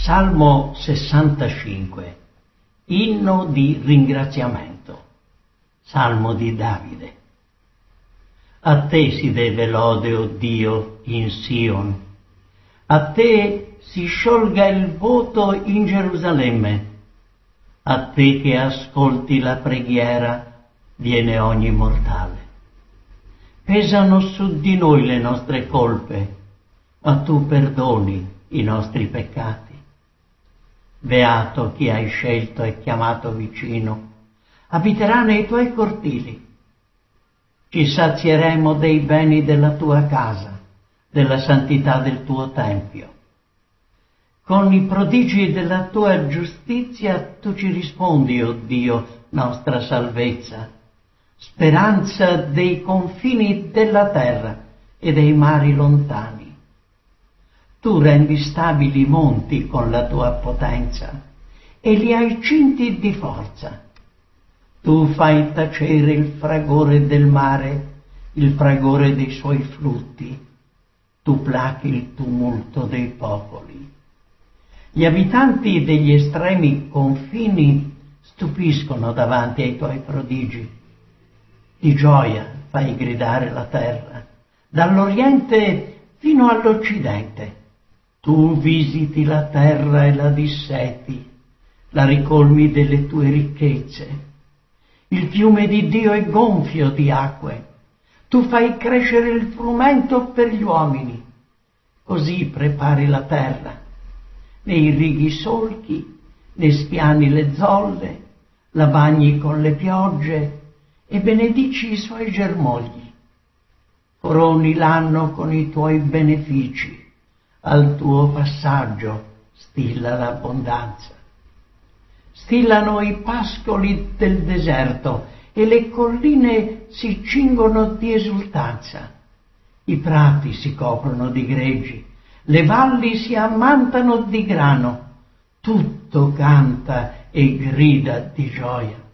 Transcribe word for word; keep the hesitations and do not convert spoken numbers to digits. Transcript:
Salmo sessantacinque, inno di ringraziamento, salmo di Davide. A te si deve lode, o Dio, in Sion, a te si sciolga il voto in Gerusalemme, a te che ascolti la preghiera viene ogni mortale. Pesano su di noi le nostre colpe, ma tu perdoni i nostri peccati. Beato chi hai scelto e chiamato vicino, abiterà nei tuoi cortili. Ci sazieremo dei beni della tua casa, della santità del tuo tempio. Con i prodigi della tua giustizia tu ci rispondi, o Dio, nostra salvezza, speranza dei confini della terra e dei mari lontani. Tu rendi stabili i monti con la tua potenza e li hai cinti di forza. Tu fai tacere il fragore del mare, il fragore dei suoi flutti. Tu plachi il tumulto dei popoli. Gli abitanti degli estremi confini stupiscono davanti ai tuoi prodigi. Di gioia fai gridare la terra, dall'oriente fino all'occidente. Tu visiti la terra e la disseti, la ricolmi delle tue ricchezze. Il fiume di Dio è gonfio di acque. Tu fai crescere il frumento per gli uomini. Così prepari la terra. Ne irrighi i solchi, ne spiani le zolle, la bagni con le piogge e benedici i suoi germogli. Coroni l'anno con i tuoi benefici. Al tuo passaggio stilla l'abbondanza. Stillano i pascoli del deserto e le colline si cingono di esultanza. I prati si coprono di greggi, le valli si ammantano di grano. Tutto canta e grida di gioia.